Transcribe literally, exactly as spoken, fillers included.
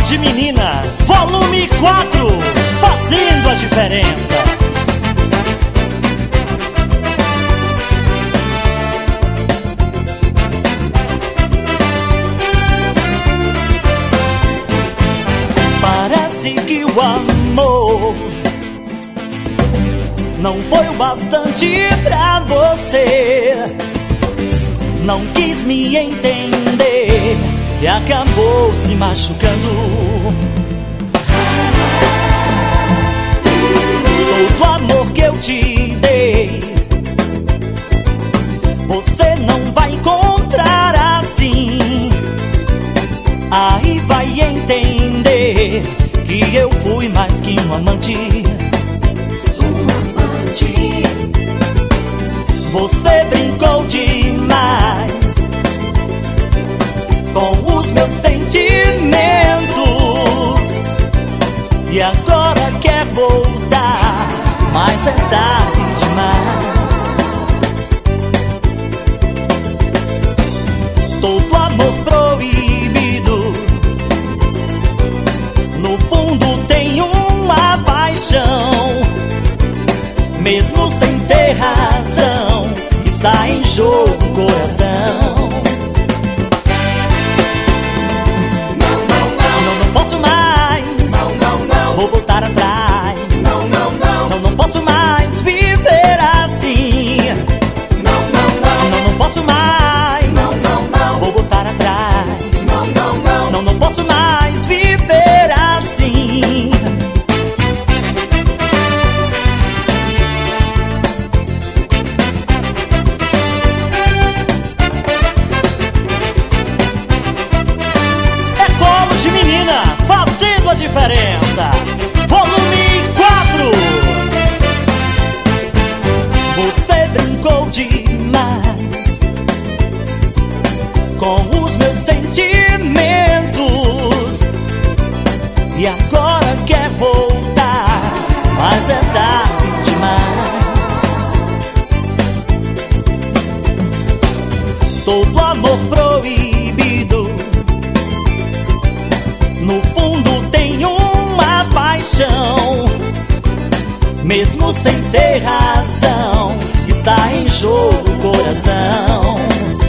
de Menina, volume quatro, fazendo a diferença. Parece que o amor não foi o bastante pra você, não quis me entender e acabou se machucando. Todo o amor que eu te dei, você não vai encontrar assim. Aí vai entender que eu fui mais que um amante. Um amante. Você brincou demais com os meus sentimentos e agora quer voltar, mas é tarde demais. Todo amor proibido no fundo tem uma paixão, mesmo sem ter razão, está em jogo o coração. Vou voltar atrás. Não, não, não. Não, não posso mais viver assim. Não, não, não. Não, não posso mais. Não, não, não. Vou voltar atrás. Não, não, não. Não, não posso mais viver assim. É Colo de Menina, fazendo a diferença. Volume quatro. Você brincou demais com os meus sentimentos e agora quer voltar, mas é tarde demais. Todo amor proibido no fundo tem uma paixão, mesmo sem ter razão, está em jogo o coração.